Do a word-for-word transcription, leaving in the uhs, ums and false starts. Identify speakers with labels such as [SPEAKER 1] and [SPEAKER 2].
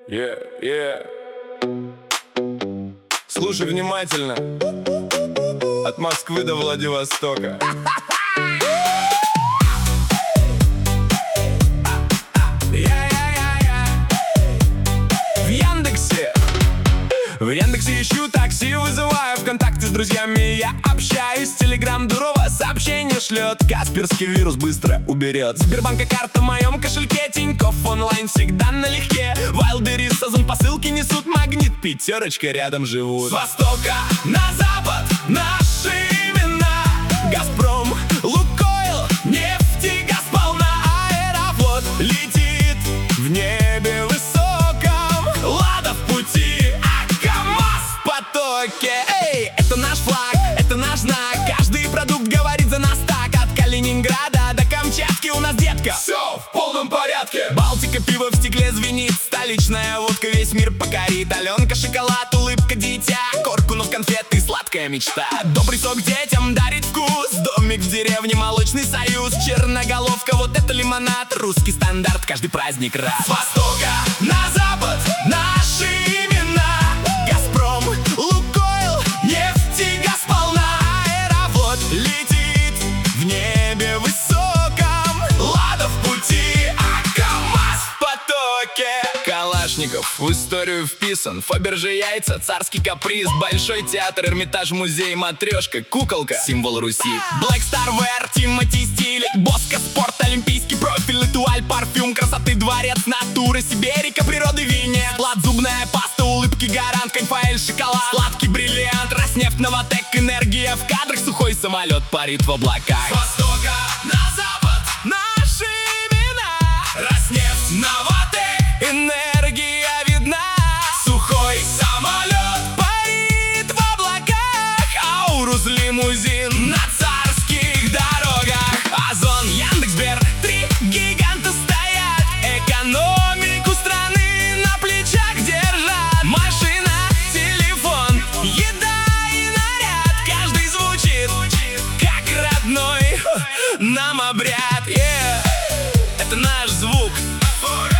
[SPEAKER 1] Yeah, yeah. Слушай внимательно. От Москвы до Владивостока. В Яндексе В Яндексе ищу такси, вызываю ВКонтакте с друзьями. Я общаюсь, Телеграм Дурова сообщение шлет. Касперский вирус быстро уберет. Сбербанка карта в моем кошельке, Тинькофф онлайн всегда налегке. Вайлдберрис, Озон посылки несут, Магнит, пятерочка рядом живут. С востока на запад наши имена: Газпром, Лукойл, нефти, газ полна. Аэрофлот летит в небе высоком, Лада в пути, а КамАЗ в потоке. Эй, это наш флаг, это наш знак. Каждый продукт говорит за нас так. От Калининграда до Камчатки у нас, детка, все в полном порядке. Балтика, пиво в стекле звенит, столичная водка весь мир покорит. Аленка, шоколад, улыбка, дитя, Коркунов, конфеты, сладкая мечта. Добрый сок детям дарит вкус, домик в деревне, молочный союз. Черноголовка, вот это лимонад, русский стандарт, каждый праздник рад. С востока на запад наши имена: Газпром, Лукойл, нефти, газ полна. Аэрофлот летит в небе высоком, Лада в пути, а КамАЗ в потоке. Калашников в историю вписан, Фаберже яйца, царский каприз, Большой театр, Эрмитаж, музей, матрешка, куколка, символ Руси. Black Star Wear, Тимати стиль, Боско спорт, олимпийский профиль, Этуаль, парфюм, красоты дворец, натура, Сибирика, природы винец. Плат, зубная паста, улыбки гарант, Конфаэль, шоколад, сладкий бриллиант, Роснефть, Новотек, энергия в кадрах, сухой самолет парит в облаках. С востока на запад наши имена: Роснефть, Новотек, энергия видна, сухой самолет парит в облаках, Аурус, лимузин на царских дорогах. Озон, Яндекс.Сбер, три гиганта стоят, экономику страны на плечах держат. Машина, телефон, еда и наряд, каждый звучит как родной нам обряд. Yeah. Это наш звук.